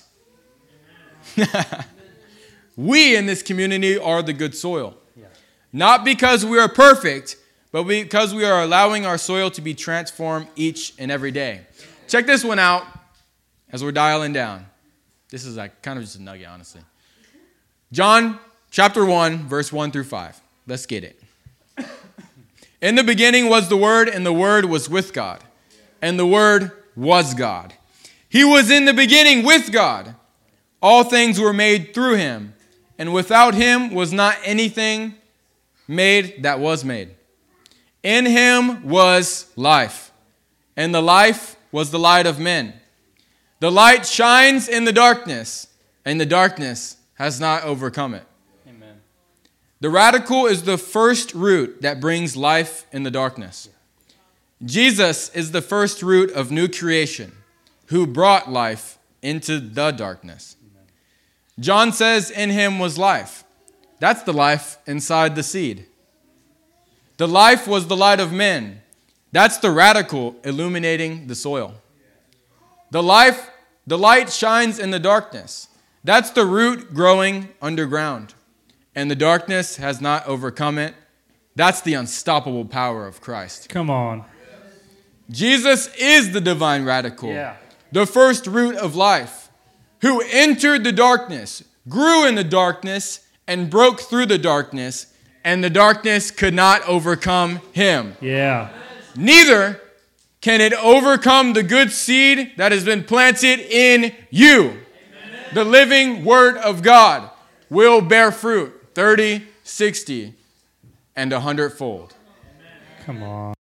We in this community are the good soil. Yeah. Not because we are perfect, but because we are allowing our soil to be transformed each and every day. Check this one out as we're dialing down. This is like kind of just a nugget, honestly. John chapter 1, verse 1 through 5. Let's get it. In the beginning was the Word, and the Word was with God, and the Word was God. He was in the beginning with God. All things were made through him, and without him was not anything made that was made. In him was life, and the life was the light of men. The light shines in the darkness, and the darkness has not overcome it. Amen. The radical is the first root that brings life in the darkness. Jesus is the first root of new creation, who brought life into the darkness. John says in him was life. That's the life inside the seed. The life was the light of men. That's the radical illuminating the soil. The light shines in the darkness. That's the root growing underground. And the darkness has not overcome it. That's the unstoppable power of Christ. Come on. Jesus is the divine radical. Yeah. The first root of life, who entered the darkness, grew in the darkness and broke through the darkness, and the darkness could not overcome him. Yeah. Neither can it overcome the good seed that has been planted in you. Amen. The living word of God will bear fruit 30, 60, and 100-fold. Come on.